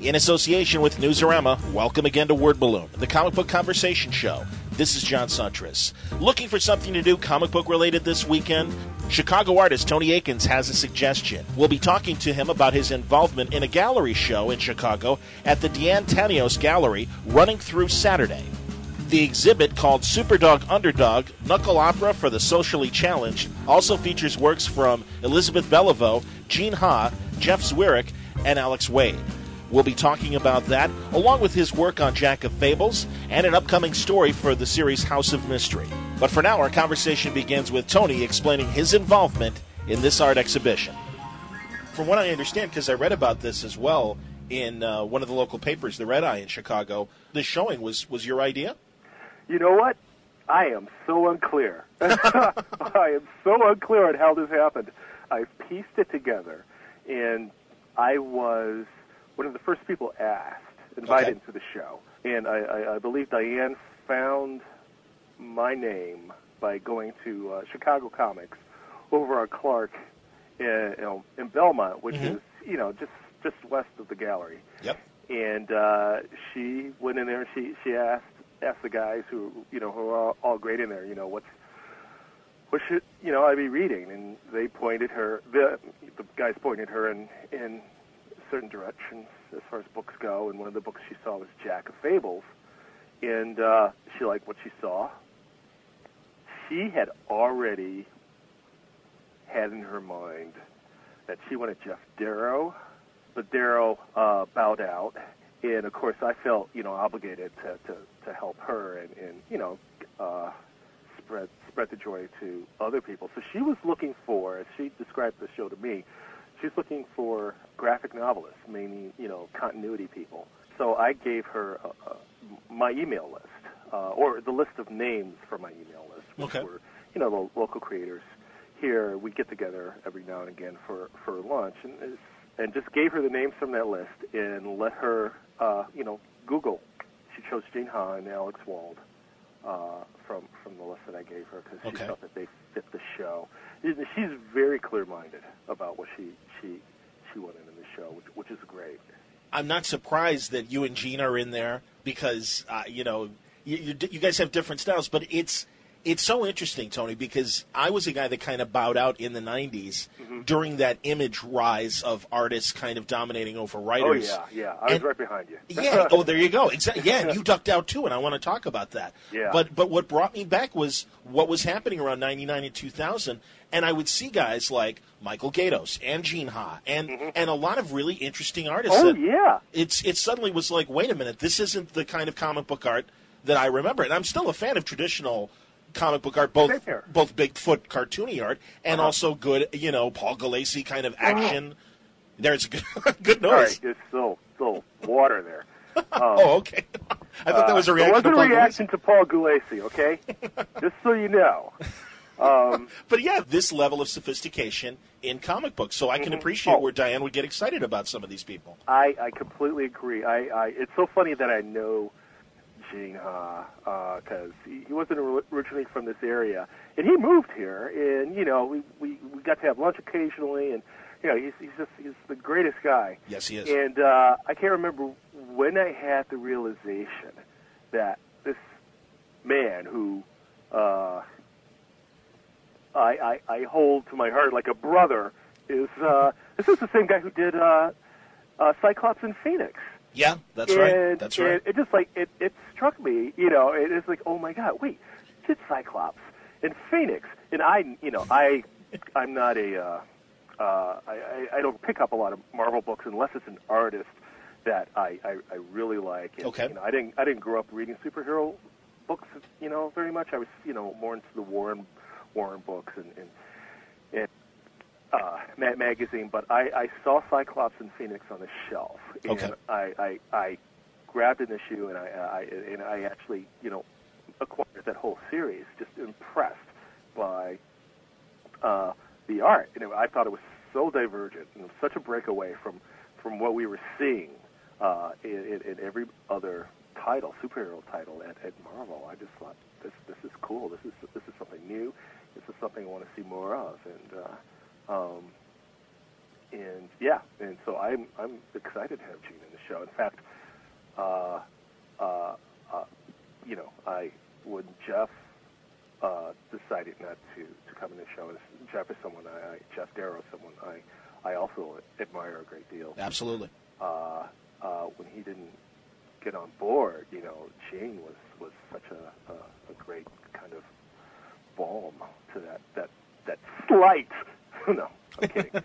In association with Newsarama, welcome again to Word Balloon, the comic book conversation show. This is John Suntress. Looking for something to do comic book related this weekend? Chicago artist Tony Akins has a suggestion. We'll be talking to him about his involvement in a gallery show in Chicago at the Deanne Tanios Gallery running through Saturday. The exhibit, called Superdog Underdog, Knuckle Opera for the Socially Challenged, also features works from Elizabeth Beliveau, Gene Ha, Jeff Zwirik, and Alex Wade. We'll be talking about that, along with his work on Jack of Fables, and an upcoming story for the series House of Mystery. But for now, our conversation begins with Tony explaining his involvement in this art exhibition. From what I understand, because I read about this as well in one of the local papers, the Red Eye in Chicago, this showing was your idea? You know what? I am so unclear. I am so unclear on how this happened. I pieced it together, and I was one of the first people invited into the show. And I believe Diane found my name by going to Chicago Comics over on Clark in Belmont, which is, just west of the gallery. Yep. And she went in there and she asked the guys who are all great in there, what should I be reading? And they pointed her, the guys pointed her in certain directions as far as books go, and one of the books she saw was Jack of Fables, and she liked what she saw. She had already had in her mind that she wanted Jeff Darrow, but Darrow bowed out. And of course, I felt obligated to help her and spread the joy to other people. So she was looking for, as she described the show to me, she's looking for graphic novelists, mainly continuity people. So I gave her my email list, or the list of names for my email list, which were the local creators here. We get together every now and again for lunch, and just gave her the names from that list and let her, Google. She chose Gene Ha and Alex Wald from the list that I gave her because she thought that they fit the show. She's very clear-minded about what she wanted in the show, which is great. I'm not surprised that you and Gene are in there because, you guys have different styles, but it's so interesting, Tony, because I was a guy that kind of bowed out in the 90s during that image rise of artists kind of dominating over writers. Oh, yeah. I was right behind you. Yeah. Oh, there you go. Exactly. Yeah, and you ducked out, too, and I want to talk about that. Yeah. But what brought me back was what was happening around 99 and 2000, and I would see guys like Michael Gaydos and Gene Ha and a lot of really interesting artists. Oh, yeah. It suddenly was like, wait a minute, this isn't the kind of comic book art that I remember. And I'm still a fan of traditional comic book art, both Bigfoot cartoony art and also good, Paul Gulacy kind of action. There's good noise. Sorry, there's still water there. Okay. I thought that was a reaction. It wasn't a reaction to Paul Gulacy, okay? Just so you know. But yeah, this level of sophistication in comic books, so I can appreciate where Diane would get excited about some of these people. I completely agree. It's so funny that I know Gene Ha, because he wasn't originally from this area, and he moved here, and we got to have lunch occasionally, and he's the greatest guy. Yes, he is. And I can't remember when I had the realization that this man who I hold to my heart like a brother is this is the same guy who did Cyclops and Phoenix. Yeah, that's right. That's right. It just it struck me, it's like, oh my God, wait, did Cyclops and Phoenix, and I'm not I don't pick up a lot of Marvel books unless it's an artist that I really like. And, I didn't grow up reading superhero books, very much. I was more into the Warren books and magazine, but I saw Cyclops and Phoenix on the shelf, and I grabbed an issue, and I actually acquired that whole series, just impressed by the art. I thought it was so divergent and such a breakaway from what we were seeing in every other superhero title at Marvel. I just thought this is cool. This is something new. This is something I want to see more of, and and so I'm excited to have Gene in the show. In fact, when Jeff decided not to come in the show, Jeff is someone Jeff Darrow is someone I also admire a great deal. Absolutely. When he didn't get on board, Gene was such a great kind of balm to that slight. No, I'm kidding.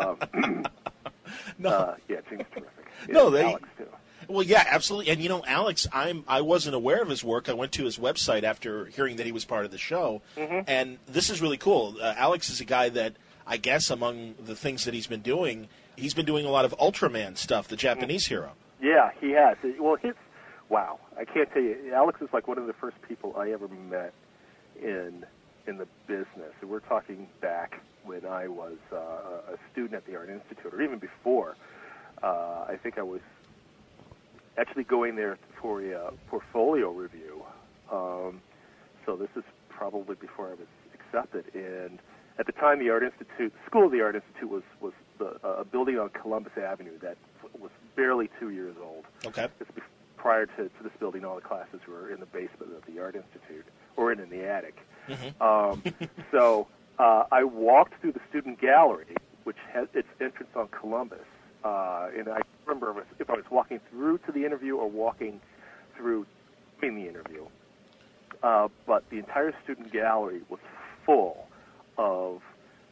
No. Gene's terrific. No, Alex too. Well, yeah, absolutely. And Alex, I wasn't aware of his work. I went to his website after hearing that he was part of the show, and this is really cool. Alex is a guy that I guess among the things that he's been doing a lot of Ultraman stuff, the Japanese hero. Yeah, he has. Well, wow. I can't tell you. Alex is like one of the first people I ever met in the business. And we're talking back when I was a student at the Art Institute, or even before. I think I was actually going there for a portfolio review. So this is probably before I was accepted. And at the time, the Art Institute, School of the Art Institute was a building on Columbus Avenue that was barely 2 years old. Okay. Prior to this building, all the classes were in the basement of the Art Institute, or in the attic. So I walked through the student gallery, which has its entrance on Columbus, and I remember if I was walking through to the interview or walking through in the interview. But the entire student gallery was full of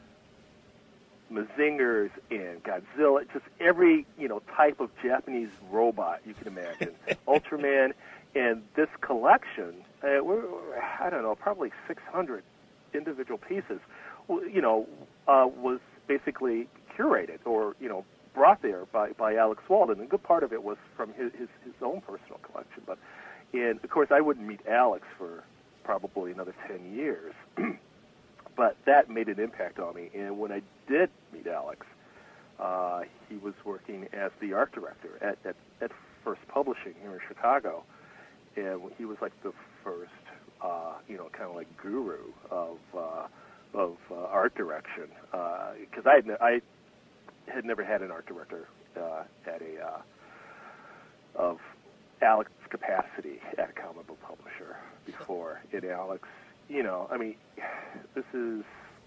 Mazingers and Godzilla, just every type of Japanese robot you can imagine, Ultraman, and this collection, I don't know, probably 600 individual pieces, was basically curated or brought there by Alex Walden. And a good part of it was from his own personal collection. And of course, I wouldn't meet Alex for probably another 10 years. But that made an impact on me. And when I did meet Alex, he was working as the art director at First Publishing here in Chicago. And he was like the first, kind of like guru of art direction. Because I had never had an art director of Alex's capacity at a comic book publisher before. And Alex, this is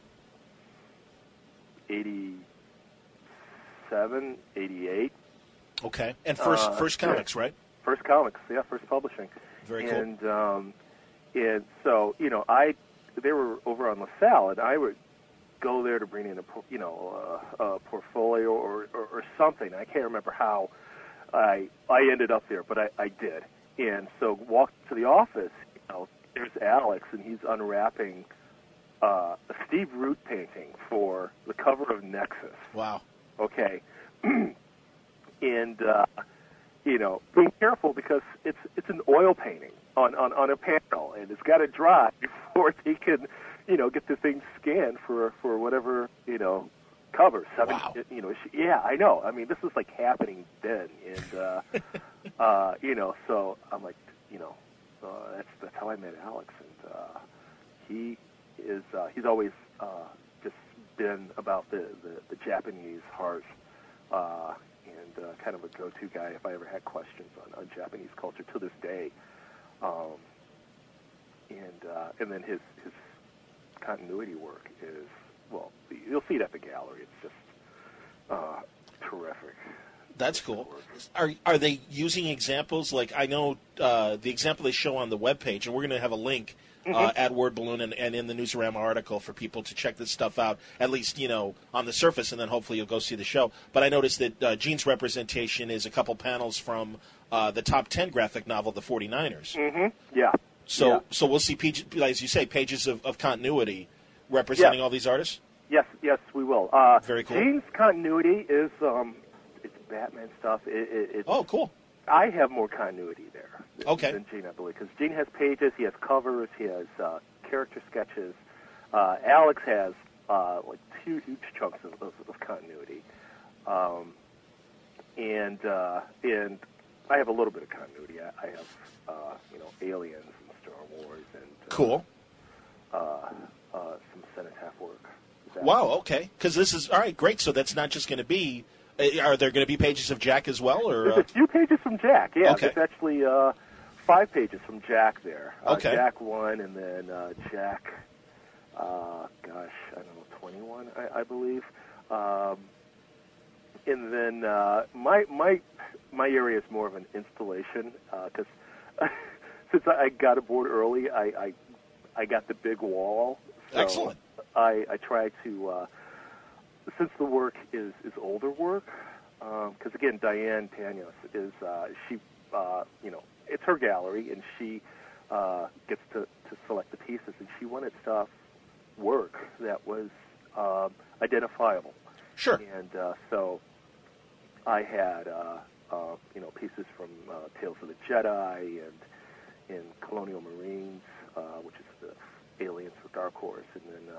87, 88. Okay. And First Comics, right? First Comics, yeah, First Publishing. Very cool. And so, they were over on LaSalle, and I would go there to bring in a portfolio or something. I can't remember how I ended up there, but I did. And so walked to the office, there's Alex, and he's unwrapping a Steve Root painting for the cover of Nexus. Wow. Okay. And, being careful because it's an oil painting on a panel, and it's got to dry before they can, get the thing scanned for whatever, cover. Wow. Yeah, I know. I mean, this was like happening then, and so I'm like, that's how I met Alex, and he's always just been about the Japanese heart, and kind of a go-to guy if I ever had questions on Japanese culture to this day, and then his continuity work is, well, you'll see it at the gallery. It's just terrific. That's cool. Are they using examples? Like, I know the example they show on the webpage, and we're going to have a link at Word Balloon and in the Newsarama article for people to check this stuff out, at least, on the surface, and then hopefully you'll go see the show. But I noticed that Gene's representation is a couple panels from the top 10 graphic novel, The 49ers. Yeah. So we'll see, as you say, pages of continuity representing all these artists? Yes, we will. Very cool. Gene's continuity is it's Batman stuff. Oh, cool. I have more continuity there than Gene, I believe, because Gene has pages, he has covers, he has character sketches. Alex has like huge chunks of continuity, and I have a little bit of continuity. I have Aliens and Star Wars and cool. Some Cenotaph work Wow, okay. Because this is, all right, great. So that's not just going to be, are there going to be pages of Jack as well? Or there's a few pages from Jack, yeah. Okay. There's actually 5 pages from Jack there. Okay. Jack 1 and then Jack, I don't know, 21, I believe. And then my area is more of an installation because since I got aboard early, I got the big wall. So excellent. I try to, since the work is older work, because again, Diane Tanyos is she, it's her gallery, and she gets to select the pieces, and she wanted work that was identifiable. Sure. And so I had pieces from Tales of the Jedi and Colonial Marines, which is the Aliens for Dark Horse, and then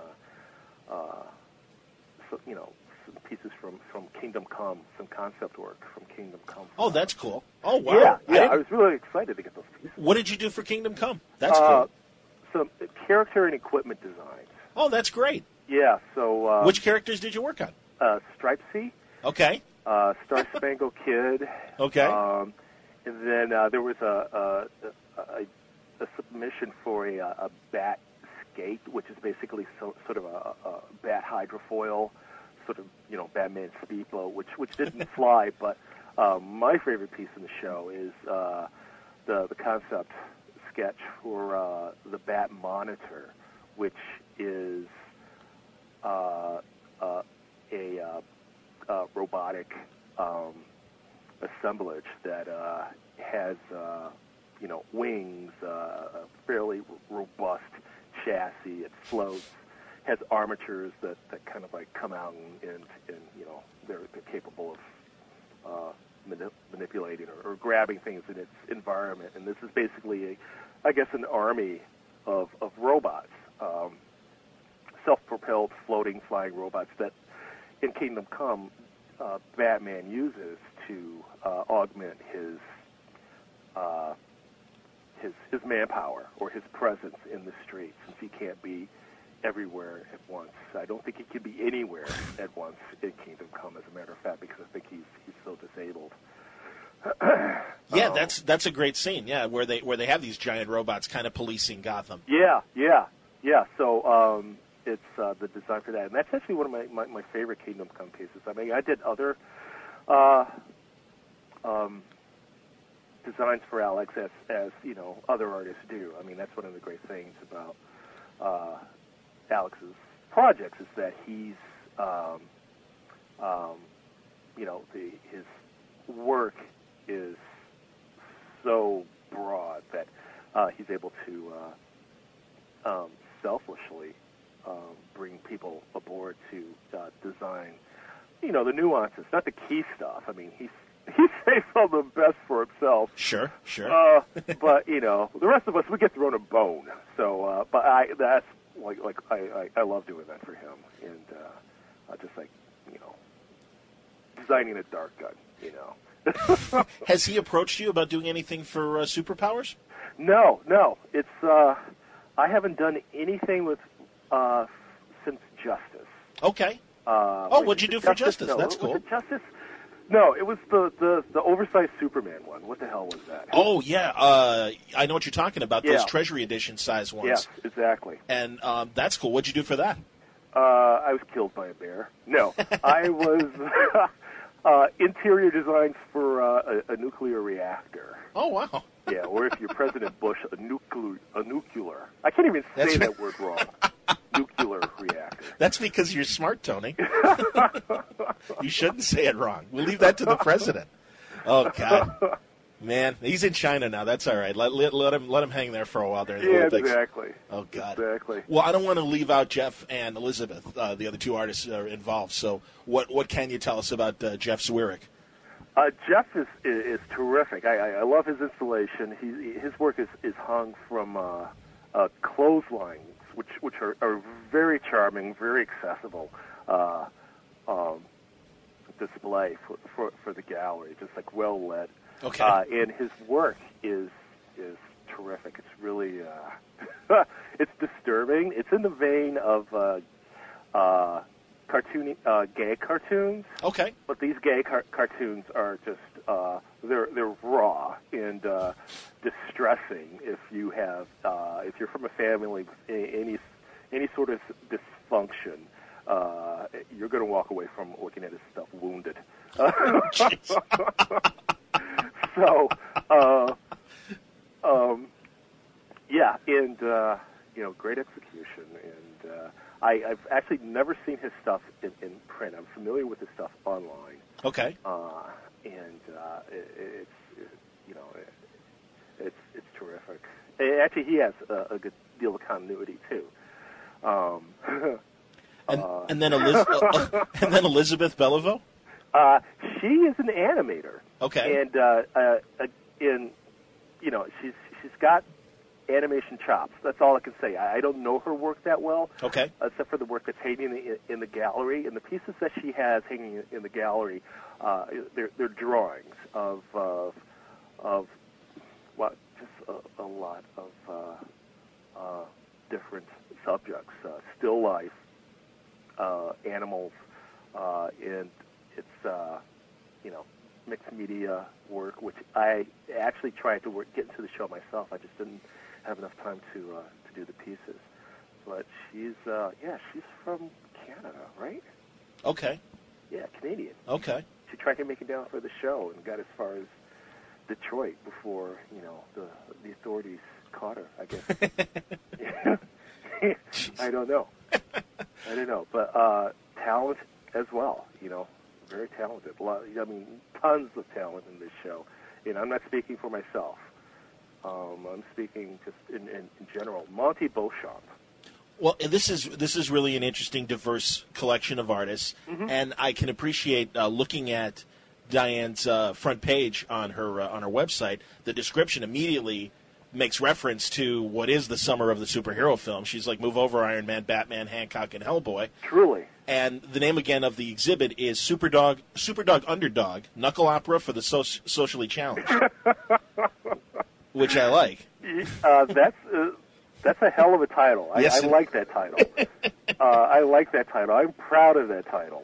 some pieces from Kingdom Come, some concept work from Kingdom Come. Oh, that's cool. Oh, wow. Yeah, I was really excited to get those pieces. What did you do for Kingdom Come? That's cool. Some character and equipment designs. Oh, that's great. Yeah, so... which characters did you work on? Stripesy. Okay. Star Spangled Kid. Okay. And then there was a submission for a bat skate, which is basically sort of a bat hydrofoil, sort of, Batman speedboat, which didn't fly. But my favorite piece in the show is the concept sketch for the Bat Monitor, which is a robotic assemblage that has wings, a fairly robust chassis. It floats, has armatures that kind of like come out and they're capable of manipulating or grabbing things in its environment. And this is basically an army of robots, self-propelled, floating, flying robots that in Kingdom Come, Batman uses to augment his manpower or his presence in the streets, since he can't be everywhere at once. I don't think he can be anywhere at once in Kingdom Come, as a matter of fact, because I think he's so disabled. Yeah, that's a great scene. Yeah, where they have these giant robots kind of policing Gotham. Yeah. So it's the design for that, and that's actually one of my favorite Kingdom Come pieces. I mean, I did other designs for Alex as other artists do. I mean, that's one of the great things about Alex's projects is that he's his work is so broad that he's able to selfishly bring people aboard to design, the nuances, not the key stuff. I mean, he saves all the best for himself. Sure. But the rest of us, we get thrown a bone. So, but that's I love doing that for him, and just designing a dark gun. Has he approached you about doing anything for Superpowers? No. It's I haven't done anything with since Justice. Okay. What'd you do for Justice? No, that's cool. Was it Justice? No, it was the oversized Superman one. What the hell was that? Oh, yeah. I know what you're talking about, those Treasury Edition size ones. Yeah, exactly. And that's cool. What'd you do for that? I was killed by a bear. No, I was interior designs for a nuclear reactor. Oh, wow. Yeah, or if you're President Bush, a nuclear. I can't even say that word wrong. Nuclear reactor. That's because you're smart, Tony. You shouldn't say it wrong. We'll leave that to the president. Oh, God. Man, he's in China now. That's all right. Let him hang there for a while during the Olympics. Exactly. Oh, God. Exactly. Well, I don't want to leave out Jeff and Elizabeth, the other two artists involved. So what can you tell us about Jeff Zwirik? Jeff is terrific. I love his installation. His work is hung from clotheslines, which are very charming, very accessible display for the gallery, just well lit. Okay. And his work is terrific. It's really it's disturbing. It's in the vein of gay cartoons. Okay. But these gay cartoons are just they're raw and distressing if you're from a family with any sort of dysfunction. You're going to walk away from looking at his stuff wounded. So, yeah, and great execution, and I've actually never seen his stuff in print. I'm familiar with his stuff online. Okay. It's terrific. Actually, he has a good deal of continuity too. And then Elizabeth Beliveau? She is an animator. Okay. And she's got animation chops. That's all I can say. I don't know her work that well. Okay. Except for the work that's hanging in the gallery, and the pieces that she has hanging in the gallery, they're drawings of just a lot of different subjects, still life, animals, and it's mixed media work, which I actually tried to get into the show myself. I just didn't have enough time to do the pieces. But she's from Canada, right? Okay. Yeah, Canadian. Okay. She tried to make it down for the show and got as far as Detroit before the authorities caught her, I guess. I don't know, but talent as well. Very talented. Tons of talent in this show. I'm not speaking for myself. I'm speaking just in general. Monty Beauchamp. Well, this is really an interesting, diverse collection of artists, mm-hmm. and I can appreciate looking at Diane's front page on her website. The description immediately makes reference to what is the summer of the superhero film. She's like, move over, Iron Man, Batman, Hancock, and Hellboy. Truly. And the name again of the exhibit is Superdog Underdog, Knuckle Opera for the Socially Challenged, which I like. That's a hell of a title. Yes, I like that title. I like that title. I'm proud of that title.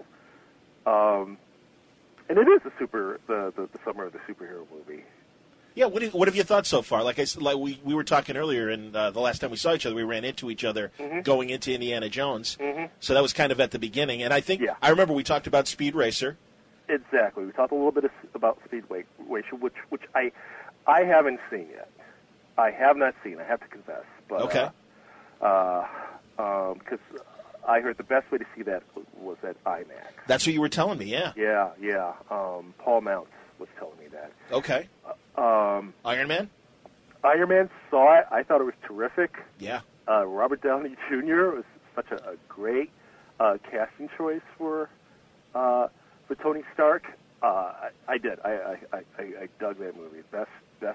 And it is the summer of the superhero movie. Yeah, what have you thought so far? Like we were talking earlier, and the last time we saw each other, we ran into each other mm-hmm. going into Indiana Jones. Mm-hmm. So that was kind of at the beginning. And I think I remember we talked about Speed Racer. Exactly. We talked a little bit about Speed Racer, which I haven't seen yet. I have not seen. I have to confess. But, okay. Because I heard the best way to see that was at IMAX. That's what you were telling me. Yeah. Yeah. Paul Mounts was telling me that. Okay. Iron Man? Iron Man, saw it. I thought it was terrific. Yeah. Robert Downey Jr. was such a great casting choice for Tony Stark. I did. I dug that movie. Best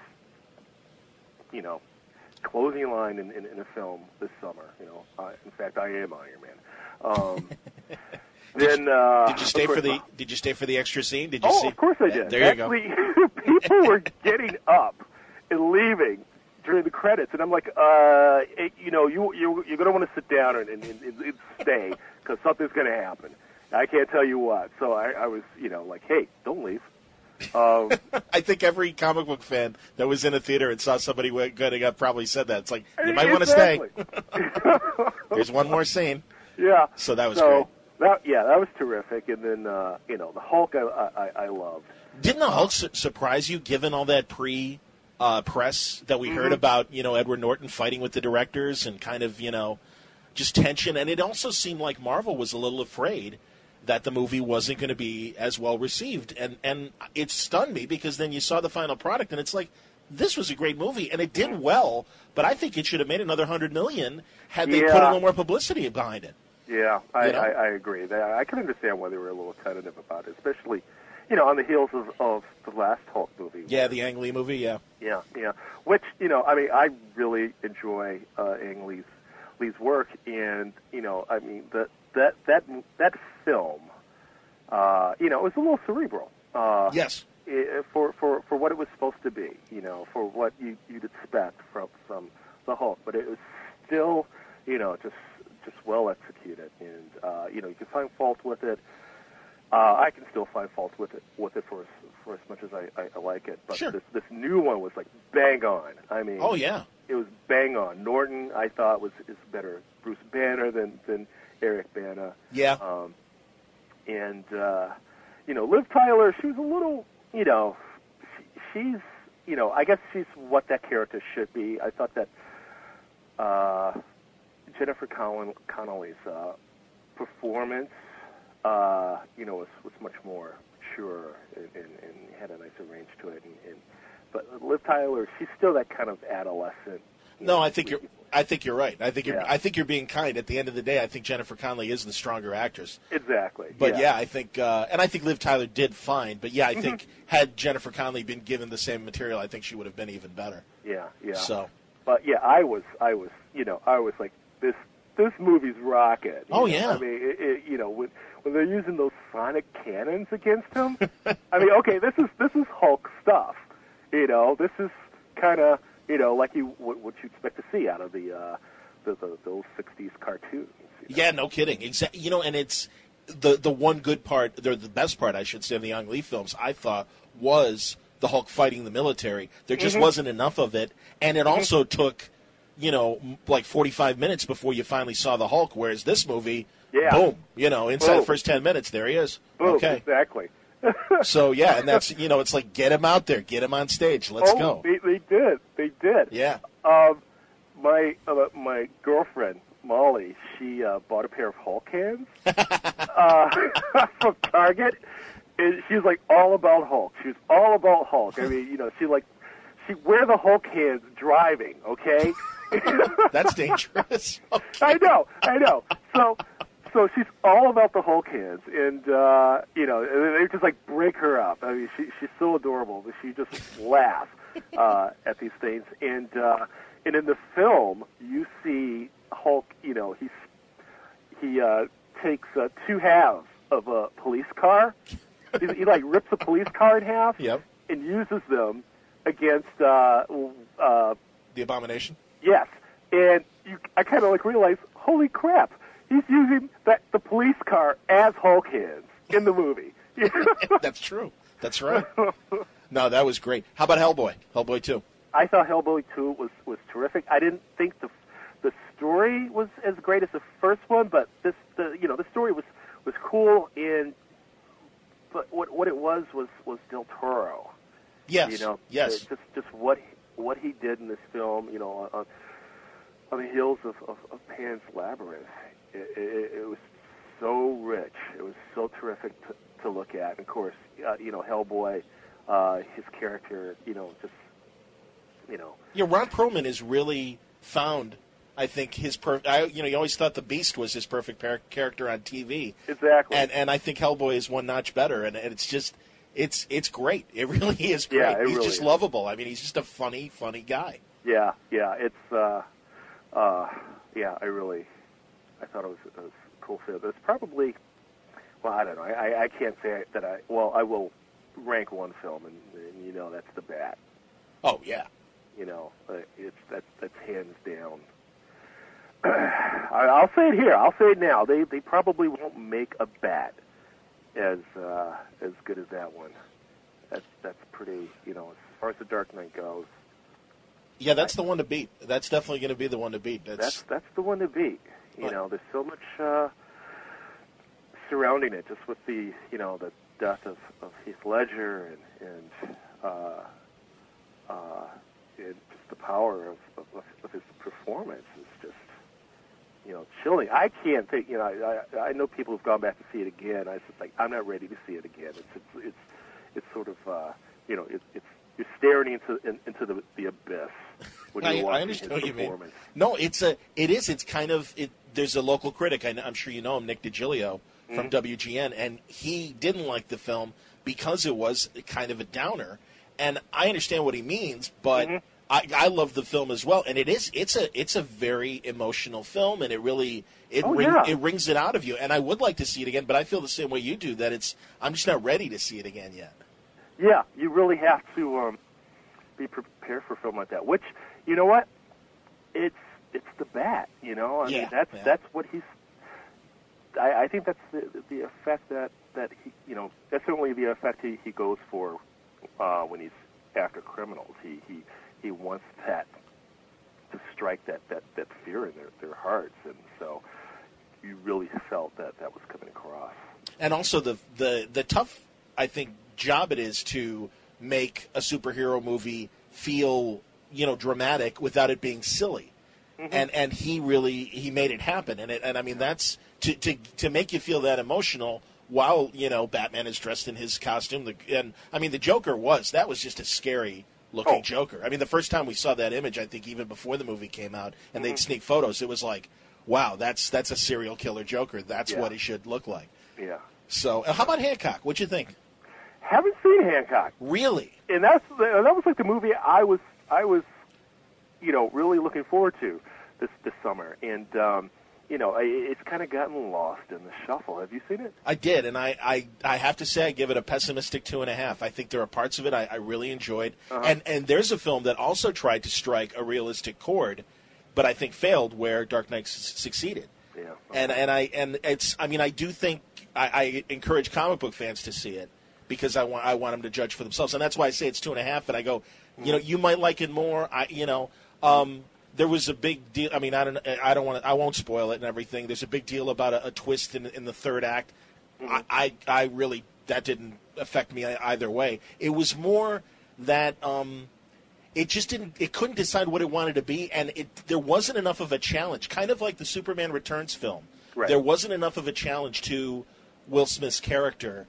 closing line in a film this summer. In fact, I am Iron Man. Did you stay for the extra scene? Did you see? Of course I did. There you go. People were getting up and leaving during the credits, and I'm like, you're going to want to sit down and stay because something's going to happen. I can't tell you what. So I was, like, hey, don't leave. I think every comic book fan that was in a theater and saw somebody getting up probably said that. It's like, you might want to stay. There's one more scene. Yeah. So that was great. That was terrific. And then, the Hulk I loved. Didn't the Hulk surprise you, given all that press that we mm-hmm. heard about, Edward Norton fighting with the directors and kind of, just tension? And it also seemed like Marvel was a little afraid that the movie wasn't going to be as well received. And it stunned me because then you saw the final product and it's like, this was a great movie and it did well, but I think it should have made another $100 million had they put a little more publicity behind it. Yeah, I agree. I can understand why they were a little tentative about it, especially, on the heels of the last Hulk movie. Yeah, the Ang Lee movie, yeah. Yeah. Which, I really enjoy Ang Lee's work, and, that film, it was a little cerebral. Yes. For what it was supposed to be, for what you'd expect from the Hulk, but it was still, just well executed, and with it for as much as I like it. But sure. this new one was like bang on. I mean, oh yeah, it was bang on. Norton, I thought is better Bruce Banner than Eric Bana. Yeah. And Liv Tyler, she was a little, she's, I guess she's what that character should be. I thought that Jennifer Connelly's performance, was much more mature and had a nicer range to it. But Liv Tyler, she's still that kind of adolescent. No, I think you're right. I think you're being kind. At the end of the day, I think Jennifer Connelly is the stronger actress. Exactly. But I think, and I think Liv Tyler did fine. But I think had Jennifer Connelly been given the same material, I think she would have been even better. Yeah. So. But I was like, this movie's rocket. Oh yeah. I mean, when they're using those sonic cannons against him, I mean, okay, this is Hulk stuff. This is kind of. Like what you expect to see out of those '60s cartoons. Yeah, no kidding. Exactly. And it's the one good part, the best part, I should say, of the Ang Lee films. I thought was the Hulk fighting the military. There just wasn't enough of it, and it also took, like 45 minutes before you finally saw the Hulk. Whereas this movie, boom, inside the first 10 minutes, there he is. Boom, okay, exactly. So and that's it's like get him out there, get him on stage, let's go. They did. Yeah. My girlfriend Molly, she bought a pair of Hulk hands from Target, and she was like all about Hulk. She was all about Hulk. I mean, she wear the Hulk hands driving. Okay. That's dangerous. Okay. I know. So she's all about the Hulk hands, and they just like break her up. I mean, she's so adorable, but she just laughs at these things. And in the film, you see Hulk. He takes two halves of a police car. He like rips a police car in half, and uses them against the Abomination. Yes, and I kind of like realized, holy crap. He's using the police car as Hulk hands in the movie. That's true. That's right. No, that was great. How about Hellboy? Hellboy 2. I thought Hellboy 2 was terrific. I didn't think the story was as great as the first one, but the story was cool. But what it was Del Toro. Yes. Yes. Just what he did in this film. On the heels of Pan's Labyrinth. It was so rich. It was so terrific to look at. And of course, Hellboy, his character, Ron Perlman has really found, I think, his you always thought the Beast was his perfect character on TV. Exactly. And I think Hellboy is one notch better. And it's just, it's great. It really is great. Yeah, he's really just lovable. I mean, he's just a funny guy. Yeah. It's, I thought it was a cool film. It's probably, I don't know. I can't say that I will rank one film, and that's The Bat. Oh, yeah. That's hands down. I'll say it here. I'll say it now. They probably won't make a Bat as good as that one. That's pretty, as far as The Dark Knight goes. Yeah, that's the one to beat. That's definitely going to be the one to beat. That's the one to beat. There's so much surrounding it, just with the the death of Heath Ledger and just the power of his performance is just chilling. I can't think. I know people who've gone back to see it again. I just like I'm not ready to see it again. It's sort of it's you're staring into the abyss when you're watching his performance. No, it is. It's kind of it. There's a local critic. I'm sure you know him, Nick DiGilio from WGN, and he didn't like the film because it was kind of a downer. And I understand what he means, but I love the film as well. And it's a very emotional film, and it really it rings it out of you. And I would like to see it again, but I feel the same way you do. That I'm just not ready to see it again yet. Yeah, you really have to be prepared for a film like that. Which, you know what? It's The Bat. I mean, that's what he's. I think that's the effect that he, that's certainly the effect he goes for when he's after criminals. He wants that to strike that fear in their hearts, and so you really felt that was coming across. And also the tough, I think, job it is to make a superhero movie feel, dramatic without it being silly. Mm-hmm. And he made it happen. And I mean, that's to make you feel that emotional while, Batman is dressed in his costume. The Joker was just a scary looking Joker. I mean, the first time we saw that image, I think even before the movie came out and they'd sneak photos, it was like, wow, that's a serial killer Joker. That's what he should look like. Yeah. So, how about Hancock? What'd you think? Haven't seen Hancock. Really? And that was like the movie I was really looking forward to this summer. And it's kind of gotten lost in the shuffle. Have you seen it? I did, and I have to say I give it a pessimistic 2.5. I think there are parts of it I really enjoyed. Uh-huh. And there's a film that also tried to strike a realistic chord, but I think failed, where Dark Knight succeeded. Yeah. I do think I encourage comic book fans to see it because I want them to judge for themselves, and that's why I say it's 2.5. And I go, you might like it more. There was a big deal. I mean, I won't spoil it and everything. There's a big deal about a twist in the third act. Mm-hmm. I really, that didn't affect me either way. It was more that it just didn't. It couldn't decide what it wanted to be, and there wasn't enough of a challenge. Kind of like the Superman Returns film. Right. There wasn't enough of a challenge to Will Smith's character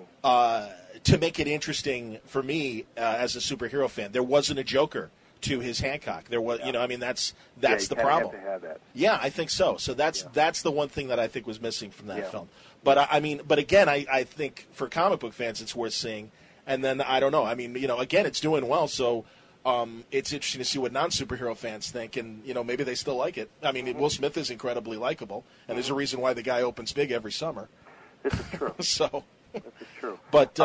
to make it interesting for me as a superhero fan. There wasn't a Joker to his Hancock. There was, that's the problem. Have to have that. Yeah, I think so. So that's the one thing that I think was missing from that film. But but again, I think for comic book fans, it's worth seeing. And then I don't know. I mean, again, it's doing well, so it's interesting to see what non-superhero fans think, and maybe they still like it. I mean, Will Smith is incredibly likable, and there's a reason why the guy opens big every summer. This is true. So. This is true. But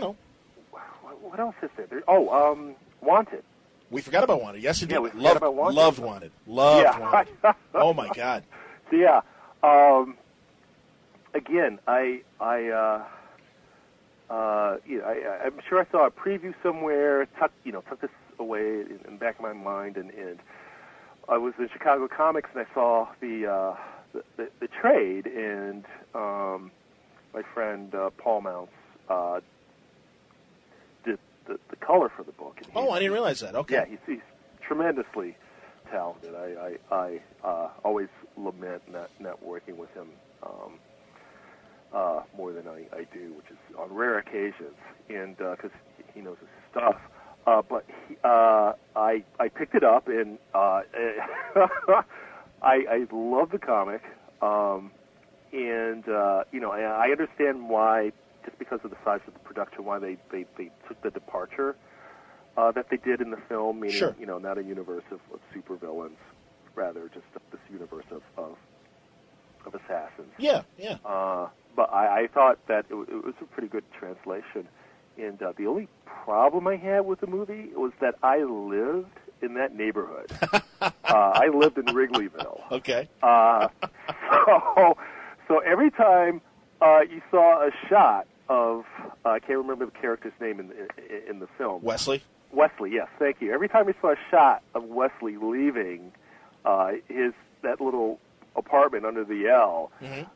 what else is there? Wanted. We forgot about Wanted. Yes, indeed. Yeah, we forgot about Wanted. Loved Wanted. Wanted. Oh my God. So yeah. Again, I'm sure I saw a preview somewhere. Tucked this away in the back of my mind, and I was in Chicago Comics and I saw the trade, and my friend Paul Mounts did the color for the book. And I didn't realize that. Okay. Yeah, he's tremendously talented. I always lament not working with him more than I do, which is on rare occasions, and because he knows his stuff. But I picked it up, and I love the comic. I understand why, just because of the size of the production, why they took the departure that they did in the film, meaning, sure. Not a universe of supervillains, rather just this universe of assassins. Yeah. But I thought that it was a pretty good translation. And the only problem I had with the movie was that I lived in that neighborhood. I lived in Wrigleyville. Okay. So every time you saw a shot of, I can't remember the character's name in the film. Wesley? Wesley, yes, thank you. Every time you saw a shot of Wesley leaving that little apartment under the L,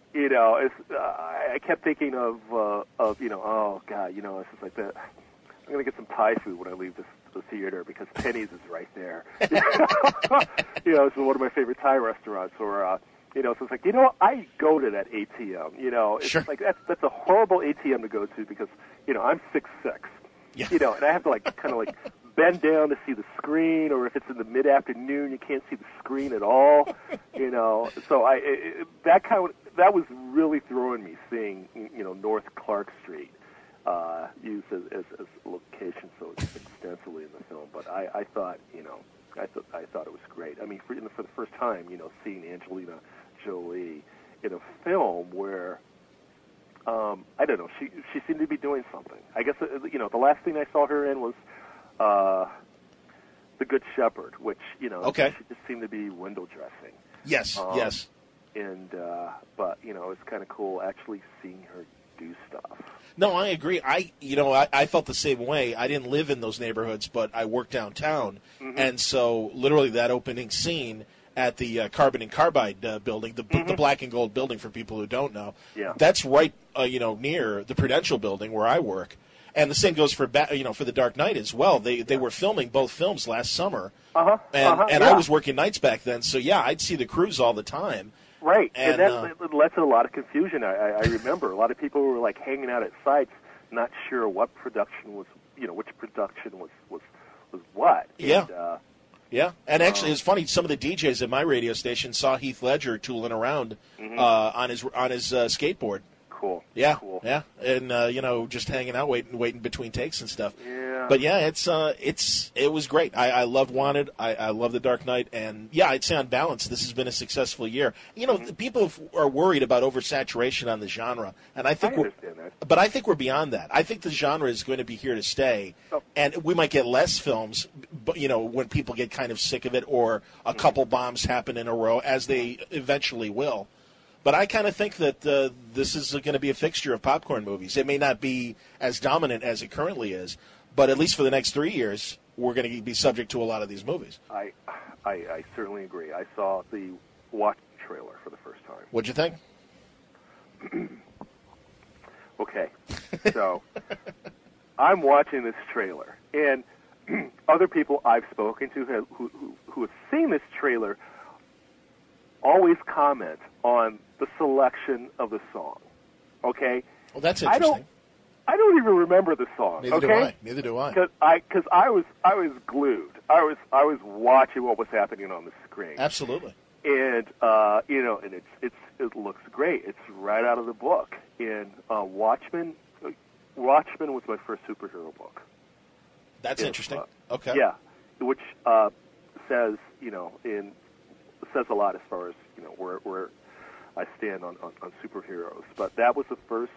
I kept thinking of oh God, it's just like that. I'm gonna get some Thai food when I leave the theater because Penny's is right there. It's one of my favorite Thai restaurants. Or so it's like I go to that ATM. It's sure. like that's a horrible ATM to go to because I'm 6'6". Yeah. And I have to kind of bend down to see the screen, or if it's in the mid-afternoon, you can't see the screen at all. So that was really throwing me, seeing North Clark Street used as a location so extensively in the film. But I thought I thought it was great. I mean, for the first time, seeing Angelina Jolie in a film where I don't know, she seemed to be doing something. I guess the last thing I saw her in was The Good Shepherd, which okay. She just seemed to be window dressing. Yes, yes. And but it's kind of cool actually seeing her do stuff. No, I agree. I felt the same way. I didn't live in those neighborhoods, but I worked downtown, and so literally that opening scene at the Carbon and Carbide building, the black and gold building for people who don't know, that's right, near the Prudential building where I work. And the same goes for for The Dark Knight as well. They were filming both films last summer, and I was working nights back then, so I'd see the crews all the time. Right, and that led to a lot of confusion. I remember a lot of people were like hanging out at sites, not sure what production was, which production was what. Yeah, and actually, it's funny. Some of the DJs at my radio station saw Heath Ledger tooling around on his skateboard. Cool. Yeah, cool. Yeah, and just hanging out, waiting between takes and stuff. Yeah. But it was great. I loved Wanted. I love The Dark Knight, and I'd say on balance, this has been a successful year. People are worried about oversaturation on the genre, and I understand that. But I think we're beyond that. I think the genre is going to be here to stay, and we might get less films, but when people get kind of sick of it, or a couple bombs happen in a row, as they eventually will. But I kind of think that this is going to be a fixture of popcorn movies. It may not be as dominant as it currently is, but at least for the next 3 years, we're going to be subject to a lot of these movies. I certainly agree. I saw the Watch trailer for the first time. What'd you think? Okay, so I'm watching this trailer, and other people I've spoken to who have seen this trailer always comment on the selection of the song. Okay? Well, that's interesting. I don't even remember the song. Neither do I. Because I was glued. I was watching what was happening on the screen. Absolutely. And and it looks great. It's right out of the book. And Watchmen was my first superhero book. That's interesting. Okay. Yeah, which says says a lot as far as where I stand on superheroes. But that was the first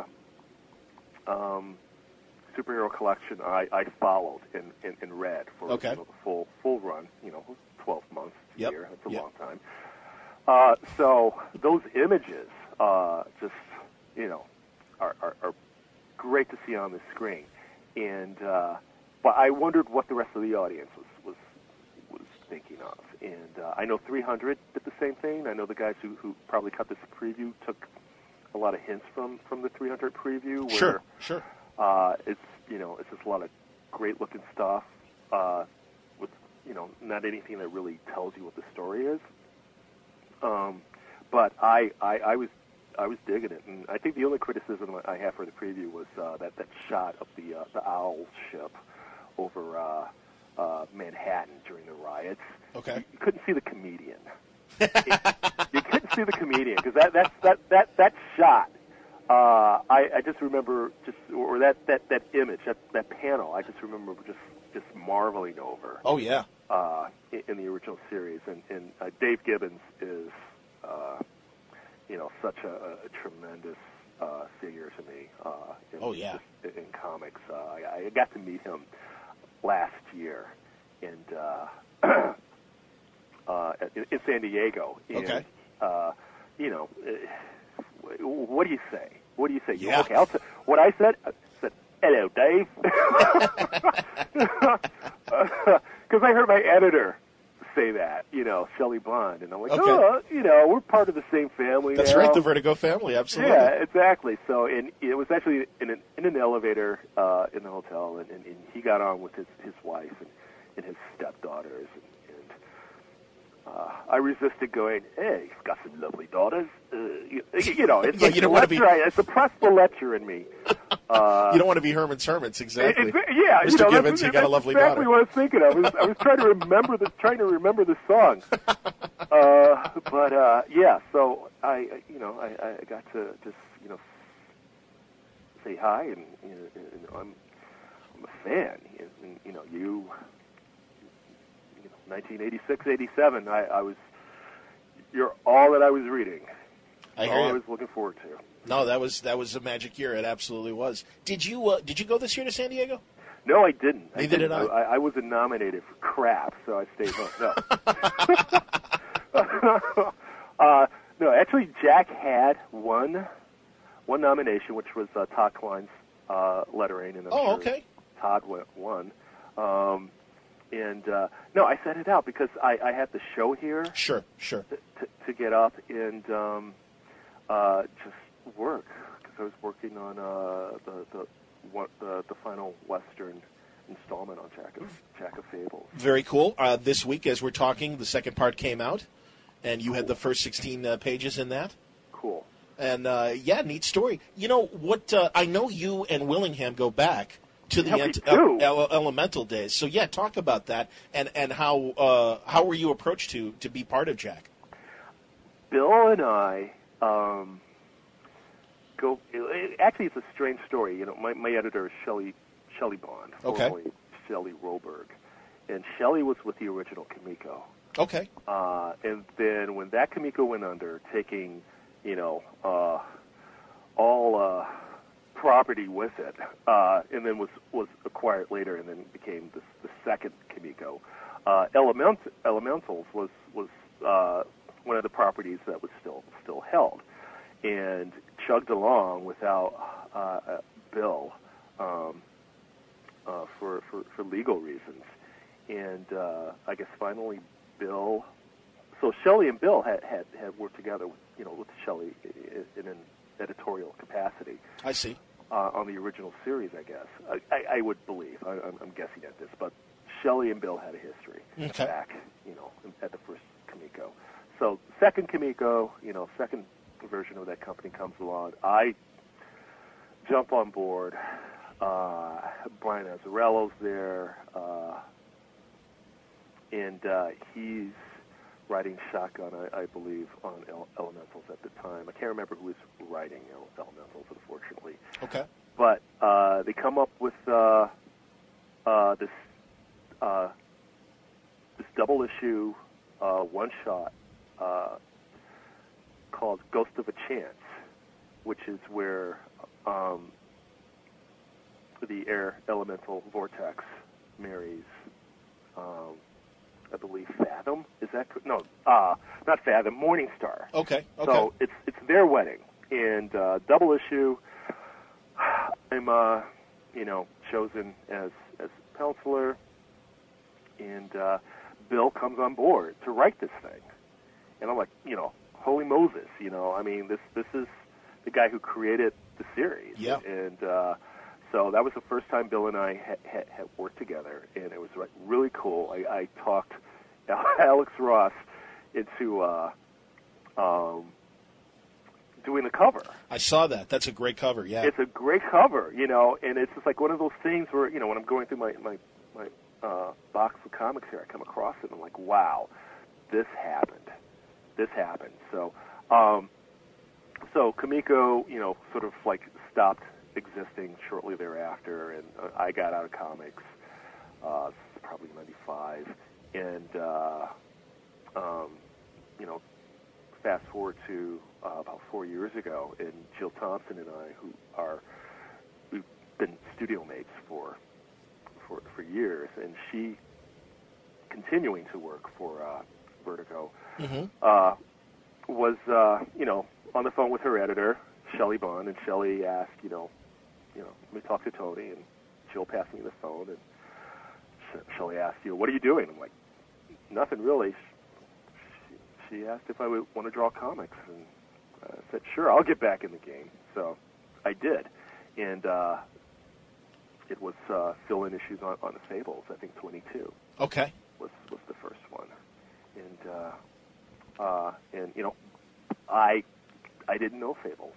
superhero collection I followed and read for the full run. 12 months a year. That's a long time. So those images just are great to see on the screen. And but I wondered what the rest of the audience was thinking of. And I know 300 did the same thing. I know the guys who probably cut this preview took a lot of hints from the 300 preview. Where, Sure. It's just a lot of great looking stuff with not anything that really tells you what the story is. But I was digging it, and I think the only criticism I have for the preview was that shot of the owl ship over Manhattan during the riots. Okay. You couldn't see the comedian. You couldn't see the comedian because that shot. I just remember that image, that panel. I just remember just marveling over. Oh yeah. In the original series, and Dave Gibbons is such a tremendous figure to me. In comics, I got to meet him last year, and in San Diego. And, what do you say? What do you say? Yeah. Okay, what I said, hello, Dave. Because I heard my editor say that, Shelley Bond, and I'm like, we're part of the same family. That's right, the Vertigo family, absolutely. Yeah, exactly. So, and it was actually in an elevator in the hotel, and he got on with his wife and his stepdaughters, and I resisted going, hey, he's got some lovely daughters. It's you don't want to be. It's a Prespoletcher in me. You don't want to be Herman's Hermits, exactly. Mr. Gibbons, you got a lovely daughter. Exactly what I was thinking of. I was trying to remember the song. So I got to just say hi, and I'm a fan. And 1986, 87. You're all that I was reading. I was looking forward to. No, that was a magic year. It absolutely was. Did you go this year to San Diego? No, I didn't. Neither did I. I wasn't nominated for crap, so I stayed home. No. No, actually, Jack had one one nomination, which was Todd Klein's lettering, and I'm sure Todd won. No, I set it out because I had the show here. Sure. To get up and just work, because I was working on the final Western installment on Jack of Fables. Very cool. This week, as we're talking, the second part came out, and you had the first 16 pages in that. Cool. And, neat story. You know, what? I know you and Willingham go back to the Elemental days. So, talk about that and how were you approached to be part of Jack? Bill and I go. Actually, it's a strange story. You know, my editor is Shelley Bond, formerly Shelley Roberg, and Shelley was with the original Comico. Okay. And then when that Comico went under, taking all property with it, and then was acquired later, and then became the second Comico. Elementals was one of the properties that was still held, and chugged along without Bill for legal reasons, and I guess finally Bill. So Shelley and Bill had worked together, with Shelley in an editorial capacity. I see. On the original series, I guess. I would believe. I'm guessing at this, but Shelley and Bill had a history back, at the first Comico. So second Comico, second version of that company comes along. I jump on board. Brian Azzarello's there, and he's writing shotgun, I believe, on Elementals at the time. I can't remember who was writing Elementals, unfortunately. Okay. But they come up with this double issue one shot called Ghost of a Chance, which is where the air elemental vortex marries, I believe, Fathom. Is that no? Not Fathom. Morningstar. Okay. So it's their wedding, and double issue. I'm chosen as counselor, and Bill comes on board to write this thing, and I'm like, holy Moses, I mean, this is the guy who created the series, and so that was the first time Bill and I had worked together, and it was really cool. I talked Alex Ross into doing the cover. I saw that. That's a great cover, yeah. It's a great cover, and it's just like one of those things where, when I'm going through my box of comics here, I come across it, and I'm like, wow, this happened. So, so Comico, sort of like stopped existing shortly thereafter, and I got out of comics, probably 95, and fast forward to about 4 years ago, and Jill Thompson and I, we've been studio mates for years, and she continuing to work for Vertigo, was on the phone with her editor, Shelley Bond, and Shelley asked, let me talk to Tony, and Jill passed me the phone, and Shelley asked, what are you doing? I'm like, nothing really. She asked if I would want to draw comics, and I said, sure, I'll get back in the game. So I did, and it was fill-in issues on the Fables. I think 22. Okay. Was the first one, and I didn't know Fables.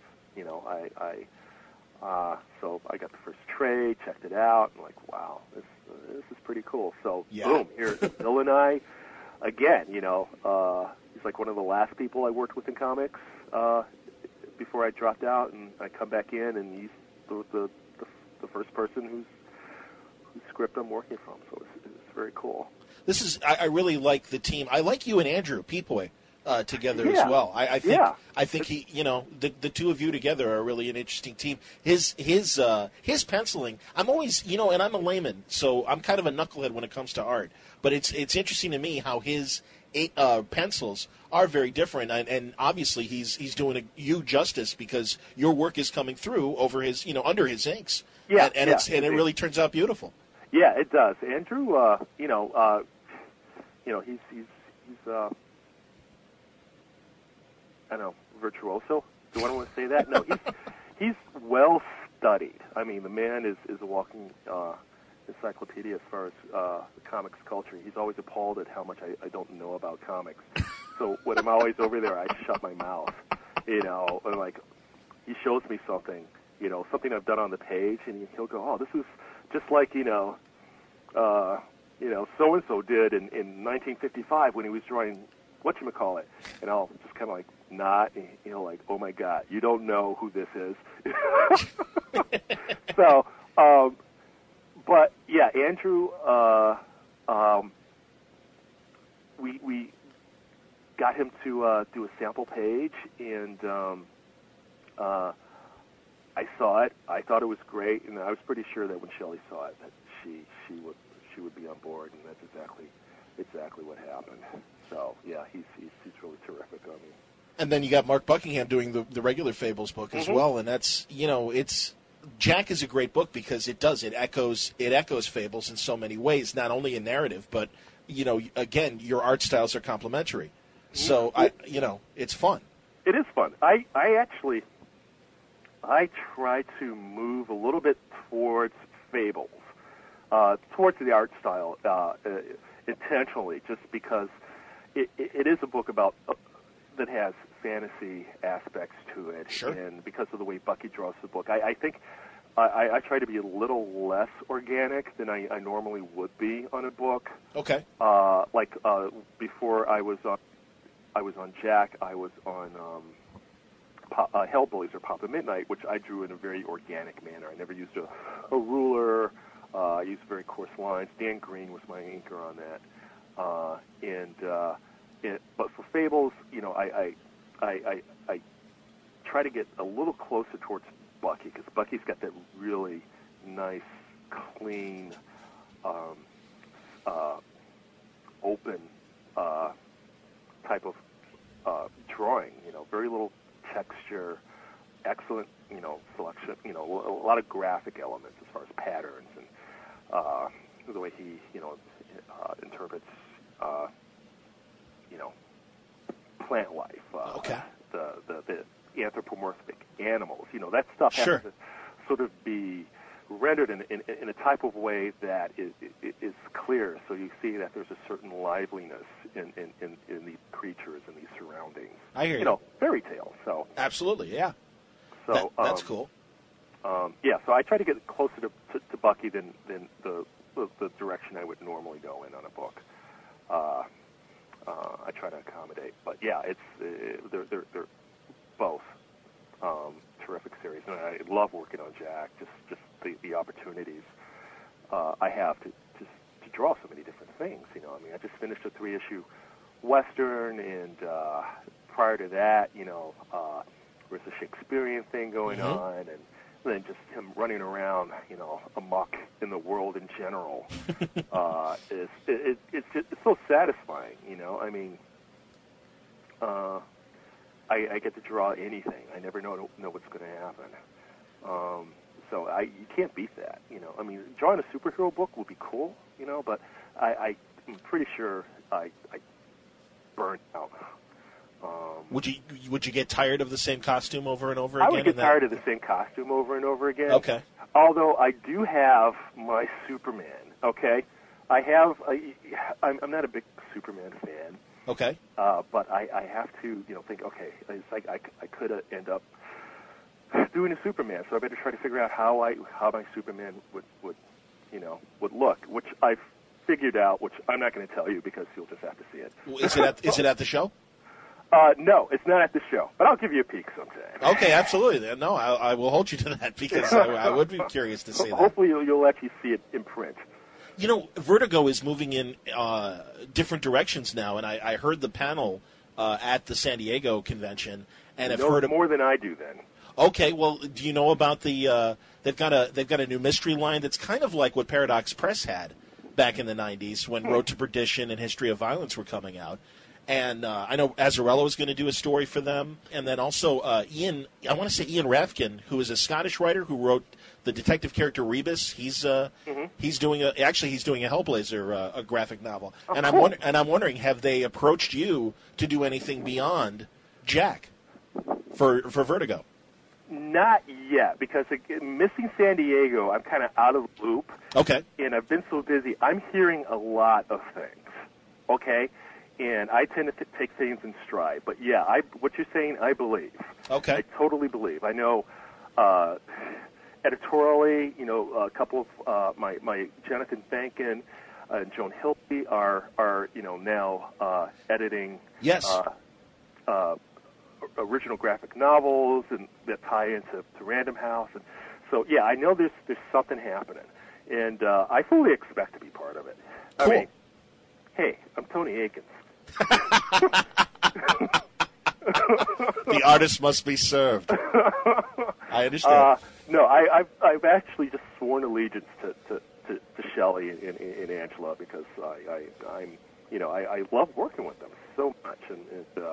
So I got the first trade, checked it out, and like, wow, this is pretty cool. So boom, here's Bill and I again. He's like one of the last people I worked with in comics before I dropped out, and I come back in, and he's the first person whose script I'm working from. So it's very cool. This is I really like the team. I like you and Andrew Peepoy together as well. I think he, the two of you together are really an interesting team. His penciling, I'm always, and I'm a layman, so I'm kind of a knucklehead when it comes to art. But it's interesting to me how his pencils are very different, and obviously he's doing you justice because your work is coming through over his, under his inks. Yeah, and it really turns out beautiful. Yeah, it does. Andrew, he's I don't know, virtuoso. Do I want to say that? No, he's well studied. I mean, the man is a walking encyclopedia as far as the comics culture. He's always appalled at how much I don't know about comics. So when I'm always over there, I shut my mouth, and like he shows me something, something I've done on the page, and he'll go, "Oh, this is just like so and so did in 1955 when he was drawing whatchamacallit," and I'll just kind of like nod, and like, "Oh my God, you don't know who this is." So, but yeah, Andrew, we got him to do a sample page, and I saw it. I thought it was great, and I was pretty sure that when Shelley saw it, that she would be on board, and that's exactly what happened. So yeah, he's really terrific. I mean, and then you got Mark Buckingham doing the regular Fables book as well, and that's it's Jack is a great book because it echoes Fables in so many ways, not only in narrative, but again, your art styles are complementary. So it's fun. It is fun. I try to move a little bit towards Fables, towards the art style intentionally, just because it is a book about that has fantasy aspects to it, sure. And because of the way Bucky draws the book, I think I try to be a little less organic than I normally would be on a book. Okay. Before I was on Jack, I was on Hellbullies or Papa Midnight, which I drew in a very organic manner. I never used a ruler. I used very coarse lines. Dan Green was my inker on that. But for Fables, I try to get a little closer towards Bucky, because Bucky's got that really nice, clean, open type of drawing. Very little texture, excellent, selection. A lot of graphic elements as far as patterns and the way he, interprets, plant life. Okay. The anthropomorphic animals. That stuff has to sort of be rendered in a type of way that is clear, so you see that there's a certain liveliness in these creatures and these surroundings. I hear you. Fairy tales. So absolutely, yeah. So that's cool. Yeah, so I try to get closer to Bucky than the direction I would normally go in on a book. I try to accommodate, but yeah, they're both terrific series, and I love working on Jack. Just the opportunities I have to draw so many different things. I just finished a 3-issue Western, and prior to that, there's a Shakespearean thing going on, and then just him running around, amok in the world in general. It's so satisfying. I get to draw anything. I never know what's going to happen. So you can't beat that. Drawing a superhero book would be cool, but I'm pretty sure I burnt out. Would you get tired of the same costume over and over again? I would get tired of the same costume over and over again. Okay. Although I do have my Superman. Okay, I'm not a big Superman fan. Okay. But I have to think. Okay, it's like I could end up doing a Superman, so I better try to figure out how my Superman would look, which I've figured out, which I'm not going to tell you because you'll just have to see it. Is it at the show? No, it's not at the show, but I'll give you a peek sometime. Okay, absolutely. No, I will hold you to that because I would be curious to see that. Hopefully you'll actually see it in print. Vertigo is moving in different directions now, and I heard the panel at the San Diego convention, and I've heard more than I do. Then okay, well, do you know about the? They've got a new mystery line that's kind of like what Paradox Press had back in the '90s when Road to Perdition and History of Violence were coming out. And I know Azzarello is going to do a story for them. And then also Ian Rathkin, who is a Scottish writer who wrote the detective character Rebus. He's doing a Hellblazer a graphic novel. Oh, and cool. I'm wondering, have they approached you to do anything beyond Jack for Vertigo? Not yet, because missing San Diego, I'm kind of out of the loop. Okay. And I've been so busy. I'm hearing a lot of things. Okay. And I tend to take things in stride. But yeah, what you're saying, I believe. Okay. I totally believe. I know editorially, a couple of my Jonathan Bankin and Joan Hilty are now editing. Yes. Original graphic novels and that tie into Random House, and so yeah, I know there's something happening, and I fully expect to be part of it. Cool. I mean, hey, I'm Tony Akins. The artist must be served. I understand. No, I've actually just sworn allegiance to Shelley and Angela, because I love working with them so much, and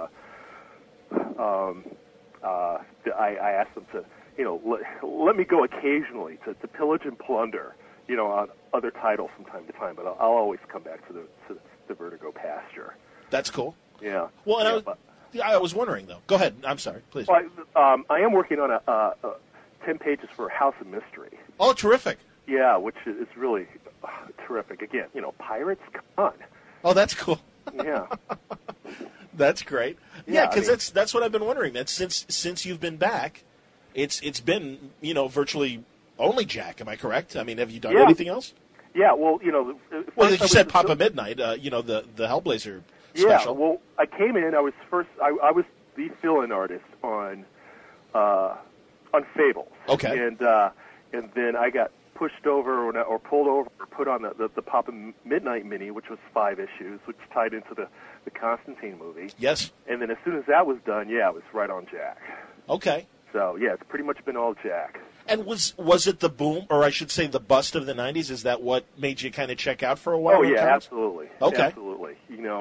I asked them to, let me go occasionally to pillage and plunder, on other titles from time to time, but I'll always come back to the Vertigo pasture. That's cool. Yeah. Well, and I was wondering, though. Go ahead. I'm sorry. Please. Well, I am working on a 10 pages for House of Mystery. Oh, terrific. Yeah, which is really terrific. Again, pirates, come on. Oh, that's cool. Yeah. That's great. Yeah, because I mean, that's what I've been wondering. That since you've been back, it's been virtually only Jack. Am I correct? I mean, have you done anything else? Yeah. Well, well, you said Papa Midnight. The Hellblazer special. Yeah. Well, I came in. I was the fill-in artist on Fables. Okay. And then I got pushed over or pulled over or put on the Papa Midnight mini, which was 5 issues, which tied into the Constantine movie. Yes. And then as soon as that was done, it was right on Jack. Okay. So, yeah, it's pretty much been all Jack. And was it the boom, or I should say the bust of the 90s? Is that what made you kind of check out for a while? Oh, yeah, absolutely. Okay. Absolutely.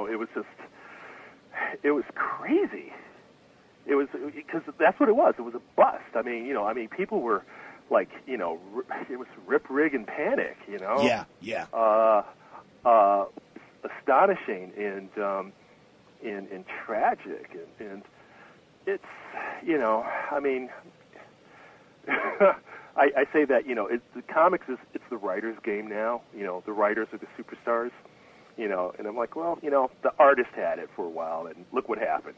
It was crazy. It was, because that's what it was. It was a bust. I mean, people were like, it was rip, rig, and panic, Yeah, yeah. Astonishing and tragic, and it's, I mean, I say that, the comics it's the writer's game now. The writers are the superstars. And I'm like, well, the artist had it for a while, and look what happened.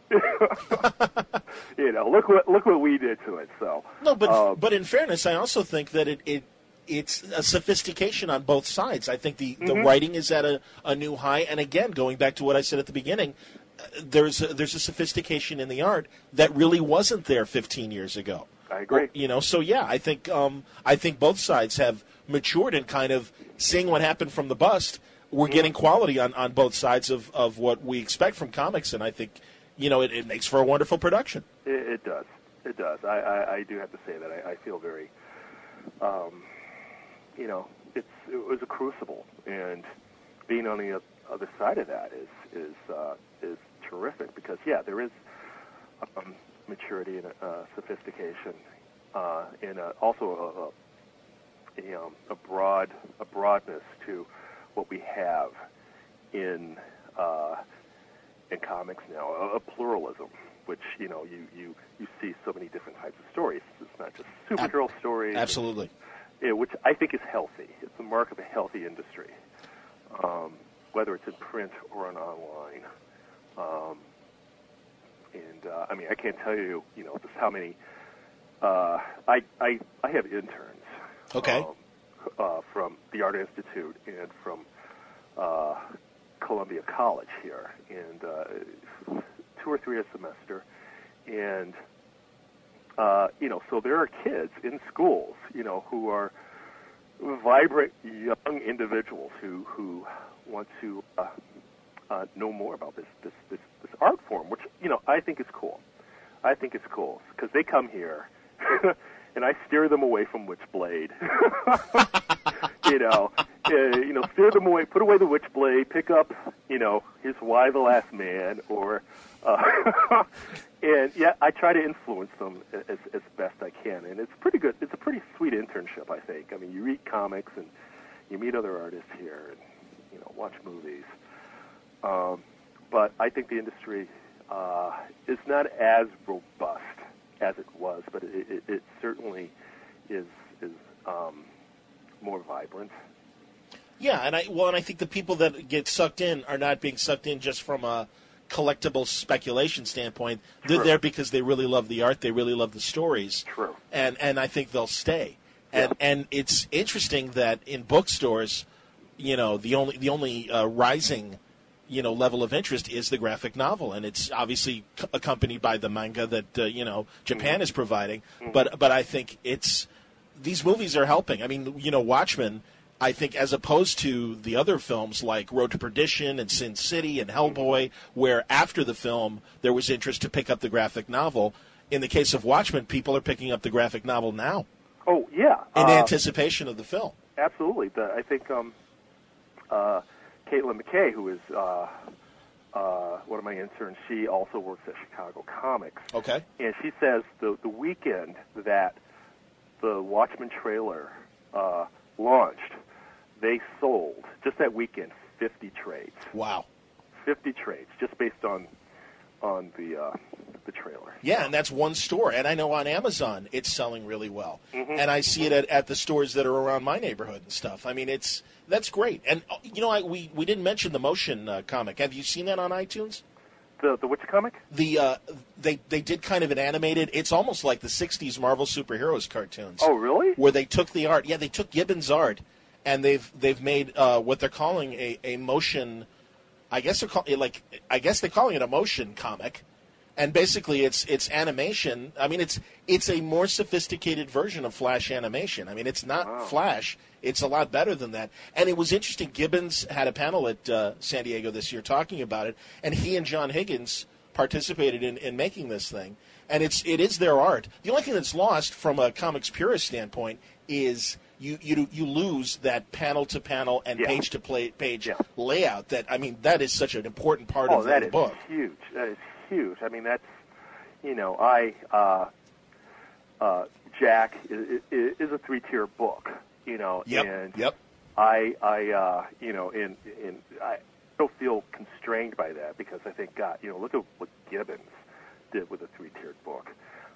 Look what we did to it. So no, but in fairness, I also think that it's a sophistication on both sides. I think the writing is at a new high, and again, going back to what I said at the beginning, there's a sophistication in the art that really wasn't there 15 years ago. I agree. So yeah, I think both sides have matured and kind of seeing what happened from the bust. We're getting quality on both sides of what we expect from comics, and I think, it makes for a wonderful production. It does. It does. I do have to say that I feel very, it was a crucible, and being on the other side of that is terrific, because there is maturity and sophistication, and also a broadness to what we have in comics now, a pluralism, which you see so many different types of stories. It's not just superhero stories. Absolutely. Which I think is healthy. It's the mark of a healthy industry, whether it's in print or on online. I mean, I can't tell you, just how many. I have interns. Okay. From the Art Institute and from Columbia College here, and 2 or 3 a semester, and so there are kids in schools, who are vibrant young individuals who want to know more about this art form, which I think is cool. I think it's cool because they come here. And I steer them away from Witchblade, steer them away, put away the witchblade, pick up, here's Y the Last Man, or, and yeah, I try to influence them as best I can, and it's pretty good. It's a pretty sweet internship, I think. I mean, you read comics and you meet other artists here, and watch movies. But I think the industry is not as robust as it was, but it certainly is more vibrant. Yeah, and I think the people that get sucked in are not being sucked in just from a collectible speculation standpoint. They're True. there because they really love the art, they really love the stories. True. And I think they'll stay. Yeah. And it's interesting that in bookstores, the only rising level of interest is the graphic novel, and it's obviously accompanied by the manga that Japan is providing. Mm-hmm. But I think these movies are helping. I mean, Watchmen, I think, as opposed to the other films like Road to Perdition and Sin City and Hellboy, where after the film there was interest to pick up the graphic novel. In the case of Watchmen, people are picking up the graphic novel now. Oh yeah, in anticipation of the film. Absolutely. I think Caitlin McKay, who is one of my interns, she also works at Chicago Comics. Okay. And she says the weekend that the Watchmen trailer launched, they sold, just that weekend, 50 trades. Wow. 50 trades, just based on the trailer. Yeah, and that's one store. And I know on Amazon it's selling really well. Mm-hmm. And I see it at the stores that are around my neighborhood and stuff. I mean, that's great. And, we didn't mention the motion comic. Have you seen that on iTunes? The which comic? They did kind of an animated, it's almost like the 60s Marvel superheroes cartoons. Oh, really? Where they took the art. Yeah, they took Gibbons' art, and they've made what they're calling a motion, they're calling it a motion comic. And basically, it's animation. I mean, it's a more sophisticated version of Flash animation. I mean, it's not Flash. It's a lot better than that. And it was interesting. Gibbons had a panel at San Diego this year talking about it, and he and John Higgins participated in making this thing. And it is their art. The only thing that's lost from a comics purist standpoint is you lose that panel to panel and page to page layout. That is such an important part of the book. That is huge. That is huge. I mean, that's, Jack is a 3-tier book, and I don't feel constrained by that because I think, God, look at what Gibbons did with a 3-tiered book.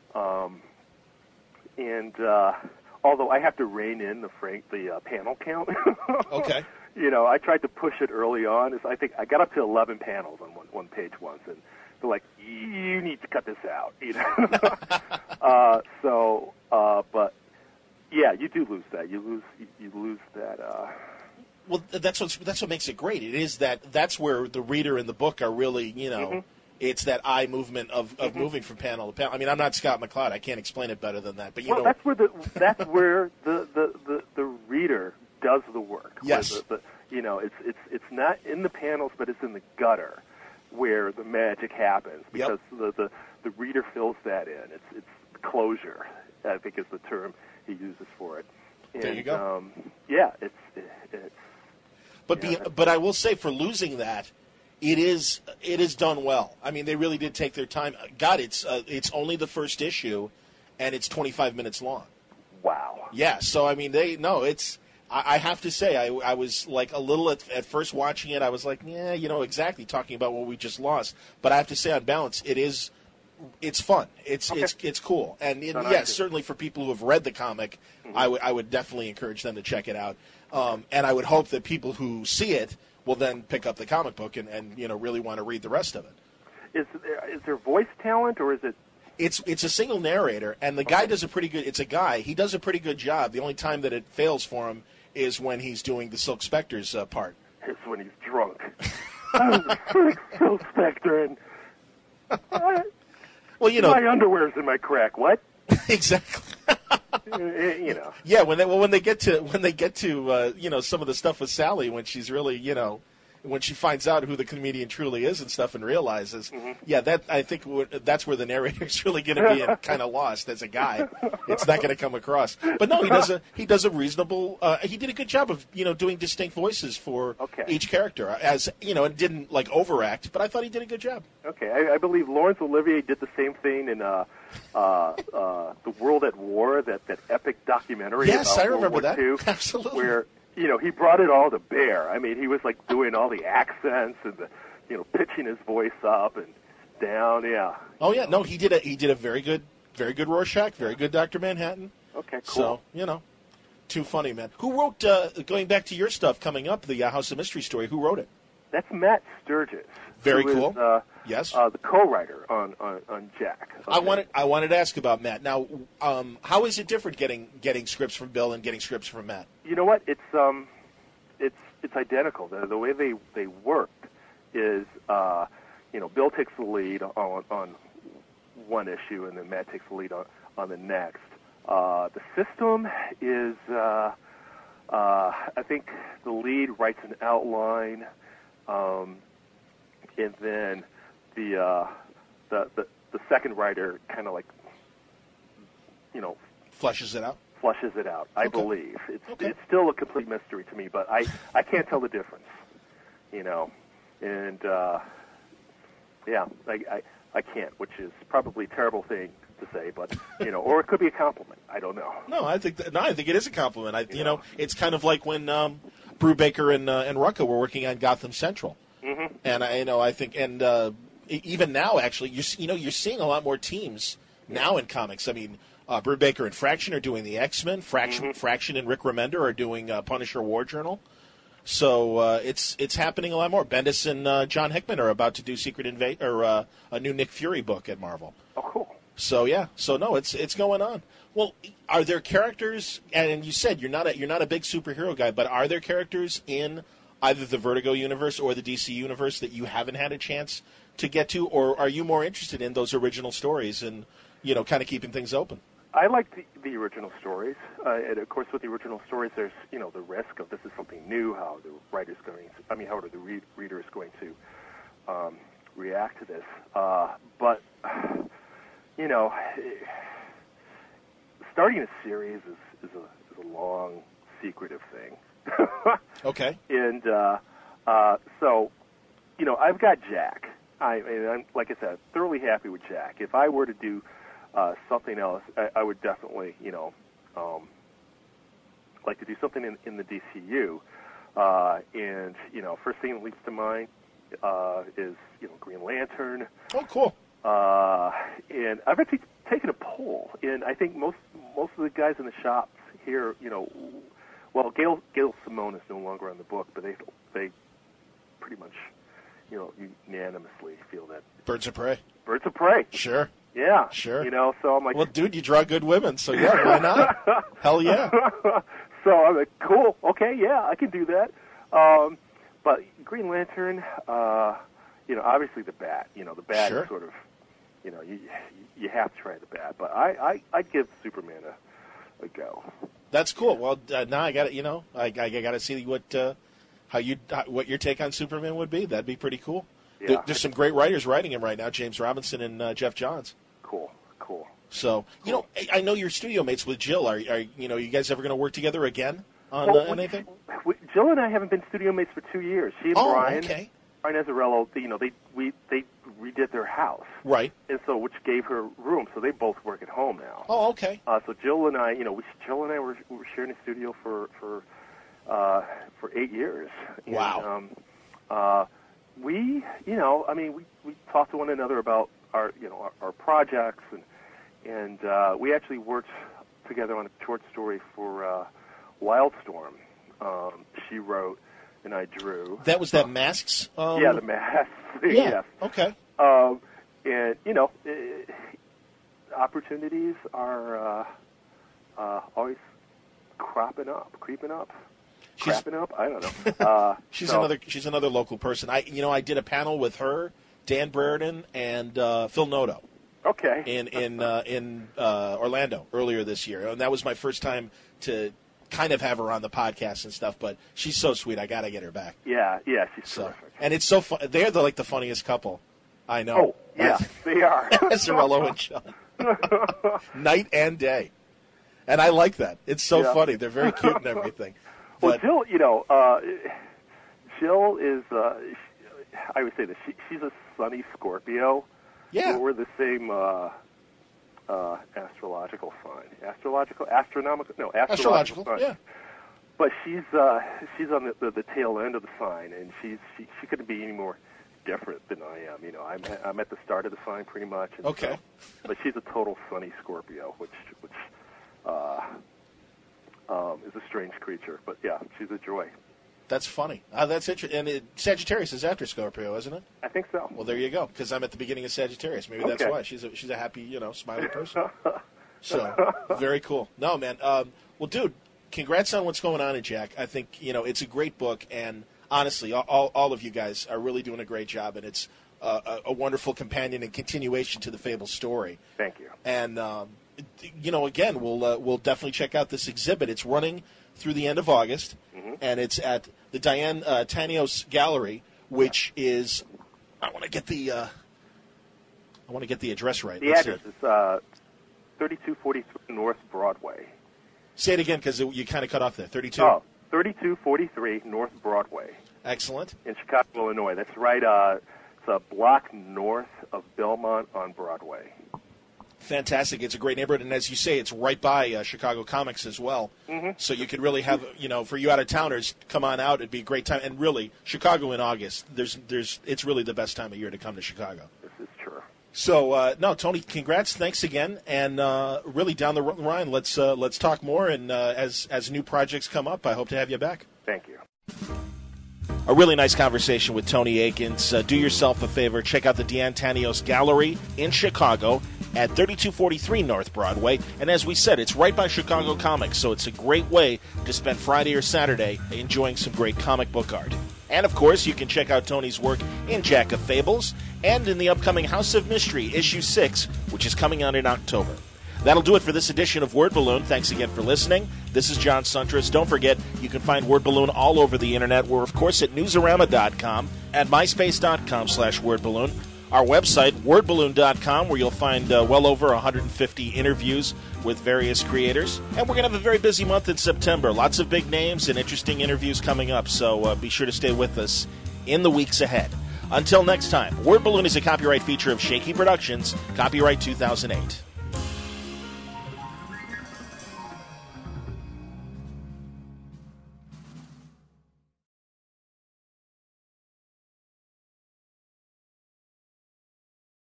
Although I have to rein in the panel count. Okay. I tried to push it early on. I think I got up to 11 panels on one page once, and they're like, "You need to cut this out," but yeah, you do lose that. You lose that. Well, that's what makes it great. It is that's where the reader and the book are really, Mm-hmm. It's that eye movement of moving from panel to panel. I mean, I'm not Scott McCloud. I can't explain it better than that. But that's where the reader does the work. Yes. It's not in the panels, but it's in the gutter where the magic happens because the reader fills that in. It's closure, I think, is the term he uses for it. And, there you go. It's. But I will say, for losing that, it is done well. I mean, they really did take their time. God, it's only the first issue, and it's 25 minutes long. Wow. Yeah. So I mean, I have to say, I was like a little at first watching it. I was like, yeah, exactly talking about what we just lost. But I have to say, on balance, it's fun. It's cool, and certainly for people who have read the comic, mm-hmm. I would definitely encourage them to check it out. And I would hope that people who see it will then pick up the comic book and really want to read the rest of it. Is there voice talent, or is it? It's a single narrator, and the guy does a pretty good. It's a guy. He does a pretty good job. The only time that it fails for him is when he's doing the Silk Spectre's part. It's when he's drunk. Silk Spectre, and my underwear's in my crack. What? Exactly. Yeah, when they get to some of the stuff with Sally, when she's really when she finds out who the comedian truly is and stuff and realizes, I think that's where the narrator's really going to be kind of lost as a guy. It's not going to come across. But no, he does a reasonable. He did a good job of doing distinct voices for each character, as and didn't like overact. But I thought he did a good job. Okay, I believe Laurence Olivier did the same thing in The World at War, that epic documentary. Yes, about I remember World War that. II, Absolutely. Where he brought it all to bear. I mean, he was like doing all the accents and pitching his voice up and down. Yeah. Oh yeah, no, he did a very good Rorschach, very good Dr. Manhattan. Okay, cool. So too funny, man. Who wrote? Going back to your stuff coming up, the House of Mystery story. Who wrote it? That's Matt Sturgis. Very cool. Is, yes. The co-writer on Jack. Okay. I wanted to ask about Matt. Now, how is it different getting scripts from Bill and getting scripts from Matt? You know what? It's identical. The way they worked is Bill takes the lead on one issue, and then Matt takes the lead on the next. The system is I think the lead writes an outline. And then the second writer kind of like fleshes it out. I believe it's still a complete mystery to me, but I can't tell the difference. And I can't, which is probably a terrible thing to say, but or it could be a compliment. I don't know. No, I think it is a compliment. It's kind of like when Brubaker and Rucka were working on Gotham Central. Mm-hmm. And I think, and even now, actually, you're seeing a lot more teams now in comics. I mean, Brubaker and Fraction are doing the X-Men. Fraction and Rick Remender are doing Punisher War Journal. So it's happening a lot more. Bendis and John Hickman are about to do Secret Invasion or a new Nick Fury book at Marvel. Oh, cool. So yeah, no, it's going on. Well, are there characters? And you said you're not a big superhero guy, but are there characters in either the Vertigo universe or the DC universe that you haven't had a chance to get to, or are you more interested in those original stories and kind of keeping things open? I like the original stories, and of course, with the original stories, there's the risk of this is something new. How the writer's how are the readers going to react to this? But starting a series is a long, secretive thing. Okay. And so, I've got Jack. I'm like I said, thoroughly happy with Jack. If I were to do something else, I would definitely, like to do something in the DCU. And first thing that leaps to mind is Green Lantern. Oh, cool. And I've actually taken a poll, and I think most of the guys in the shops here, well, Gail Simone is no longer on the book, but they pretty much, unanimously feel that Birds of Prey. Birds of Prey. Sure. Yeah. Sure. So I'm like, well, dude, you draw good women, so yeah, why not? Hell yeah. So I'm like, cool. Okay, yeah, I can do that. But Green Lantern, obviously the Bat. The Bat sure. is sort of, you have to try the Bat. But I'd give Superman a go. That's cool. Well, now I got it. I got to see what your take on Superman would be. That'd be pretty cool. Yeah. There's some great writers writing him right now, James Robinson and Jeff Johns. Cool. So, I know you're studio mates with Jill. Are you guys ever going to work together again on anything? Jill and I haven't been studio mates for 2 years. She and Brian. Okay. Brian Azzarello, they redid their house. Right. And so, which gave her room, so they both work at home now. Oh, okay. So Jill and I, Jill and I were sharing a studio for 8 years. Wow. And, we talked to one another about our projects, and we actually worked together on a short story for Wildstorm. She wrote and I drew. That was that Masks? Yeah, the Masks. Yeah. Yes. Okay. And opportunities are always creeping up. Crapping up? I don't know. She's another local person. I did a panel with her, Dan Brereton, and Phil Noto. Okay. In Orlando earlier this year, and that was my first time to kind of have her on the podcast and stuff, but she's so sweet. I got to get her back. Yeah, she's terrific. And it's so fun. They're the funniest couple I know. Oh, yeah, they are. Azzarello and John. Night and day. And I like that. It's so funny. They're very cute and everything. Well, Jill, Jill is, I would say that she's a sunny Scorpio. Yeah. We're the same astrological sign. Astrological sign. Yeah. But she's on the tail end of the sign, and she couldn't be any more different than I am. I'm at the start of the sign pretty much. And okay. But she's a total sunny Scorpio, which is a strange creature. But yeah, she's a joy. That's funny. That's interesting. And Sagittarius is after Scorpio, isn't it? I think so. Well, there you go. Because I'm at the beginning of Sagittarius. Maybe that's why she's a happy, smiley person. So very cool. No, man. Well, dude, congrats on what's going on in Jack. I think it's a great book, and honestly, all of you guys are really doing a great job, and it's a wonderful companion and continuation to the Fable story. Thank you. And again, we'll definitely check out this exhibit. It's running through the end of August, and it's at the Diane Tanios Gallery, which is I want to get the address right. The address is 3243 North Broadway. Say it again because you kind of cut off there. 32? Oh, 3243 North Broadway. Excellent. In Chicago, Illinois. That's right. It's a block north of Belmont on Broadway. Fantastic. It's a great neighborhood, and as you say, it's right by Chicago Comics as well. So you could really have, for you out-of-towners, come on out. It'd be a great time. And really, Chicago in August, it's really the best time of year to come to Chicago. This is true. So, no, Tony, congrats. Thanks again. And really, down the line, let's talk more. And as new projects come up, I hope to have you back. Thank you. A really nice conversation with Tony Akins. Do yourself a favor. Check out the Diane Tanios Gallery in Chicago at 3243 North Broadway. And as we said, it's right by Chicago Comics, so it's a great way to spend Friday or Saturday enjoying some great comic book art. And, of course, you can check out Tony's work in Jack of Fables and in the upcoming House of Mystery, Issue 6, which is coming out in October. That'll do it for this edition of Word Balloon. Thanks again for listening. This is John Suntress. Don't forget, you can find Word Balloon all over the Internet. We're, of course, at Newsarama.com, at MySpace.com/WordBalloon. Our website, WordBalloon.com, where you'll find well over 150 interviews with various creators. And we're going to have a very busy month in September. Lots of big names and interesting interviews coming up, so be sure to stay with us in the weeks ahead. Until next time, Word Balloon is a copyright feature of Shaky Productions, copyright 2008.